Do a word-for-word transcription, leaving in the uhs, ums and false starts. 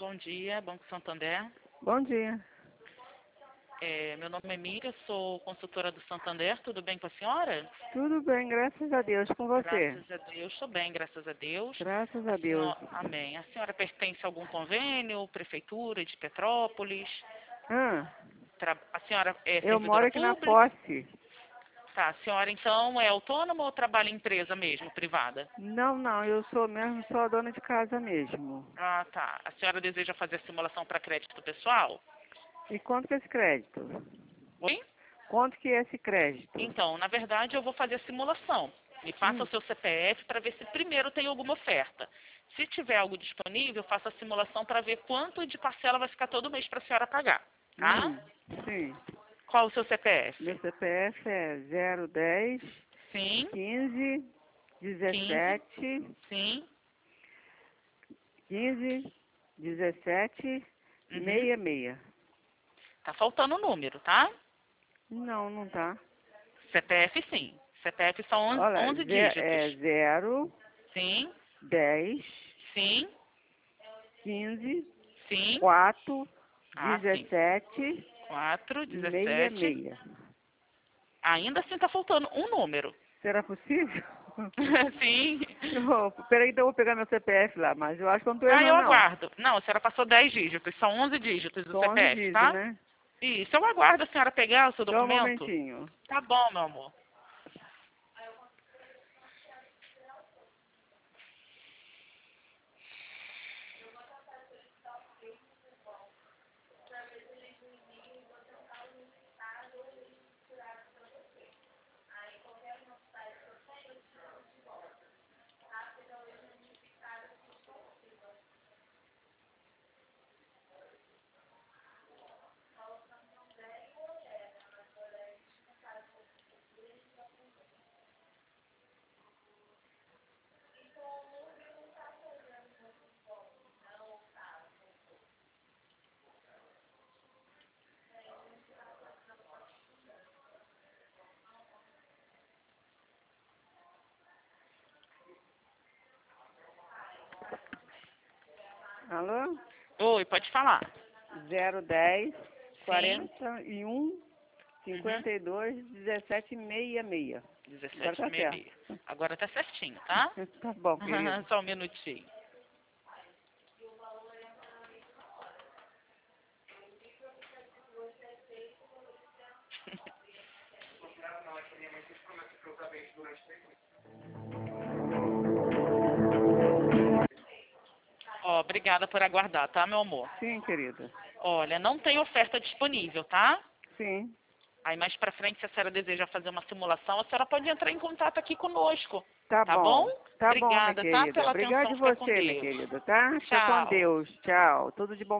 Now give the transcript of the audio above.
Bom dia, Banco Santander. Bom dia. É, meu nome é Miriam, sou consultora do Santander. Tudo bem com a senhora? Tudo bem, graças a Deus. Com você? Graças a Deus, estou bem, graças a Deus. Graças A a Deus. senhora, amém. A senhora pertence a algum convênio, prefeitura de Petrópolis? Ah, Tra- A senhora é eu moro servidora aqui na pública? posse. Tá, a senhora então é autônoma ou trabalha em empresa mesmo, privada? Não, não, eu sou mesmo só dona de casa mesmo. Ah, tá. A senhora deseja fazer a simulação para crédito pessoal? E quanto que é esse crédito? Oi? Quanto que é esse crédito? Então, na verdade, eu vou fazer a simulação. Me passa Hum, o seu C P F para ver se primeiro tem alguma oferta. Se tiver algo disponível, eu faço a simulação para ver quanto de parcela vai ficar todo mês para a senhora pagar. Tá? hum, sim. Qual o seu C P Meu F? C P F é zero dez, Sim, quinze, quinze, dezessete, sim, quinze, dezessete, uhum. meia meia. Tá faltando o número, tá? Não, não tá. C P F sim. C P F são onze Olha, onze ze- é dígitos. zero, Sim, dez, sim, quinze, sim. quatro, Ah, sim. dezessete, Quatro, meia, dezessete. meia. Ainda assim tá faltando um número. Será possível? Sim. Oh, peraí, então eu vou pegar meu C P F lá, mas eu acho que eu não tô Ah, eu errando, não. aguardo. Não, a senhora passou dez dígitos, são onze dígitos do São onze C P F, dígitos, tá? né? Isso, eu aguardo a senhora pegar o seu Só um documento. momentinho. Tá bom, meu amor. Alô? Oi, pode falar. zero dez, Sim. quarenta e um, Uhum. cinquenta e dois, dezessete, meia, meia. Agora dezessete, tá meia, certo. meia. Agora tá certinho, tá? Tá bom, querido. Só um minutinho. Ó, obrigada por aguardar, tá, meu amor? Sim, querida. Olha, não tem oferta disponível, tá? Sim. Aí mais pra frente, se a senhora deseja fazer uma simulação, a senhora pode entrar em contato aqui conosco. Tá Tá bom? bom. Tá bom, minha Obrigada, tá? querida. Pela Obrigada atenção. de Fica com você, minha Deus. querida, tá? Fica com Tchau. Deus. Tchau. Tudo de bom.